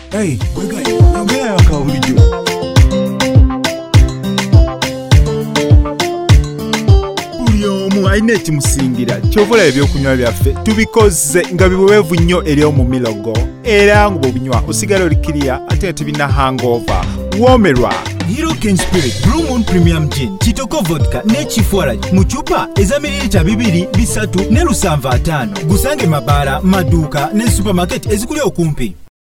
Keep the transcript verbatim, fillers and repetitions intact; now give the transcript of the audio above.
Hey, wega yongera akabulijo. Omu aina ekimusingira kyovula ebyokunywa byaffe tubikoze nga biwewevu nnyo eri omu milogo era ngo bwobinywa osigala olikiriya ate tebina hangover womerwa. Hero King Spirit Blue Moon Premium Gin Kitoko Vodka ne Chifuarage mu chupa eza mililita bibiri bisatu ne lusanva atano. Gusange mabara, maduka ne supermarket ezikuli okumpi.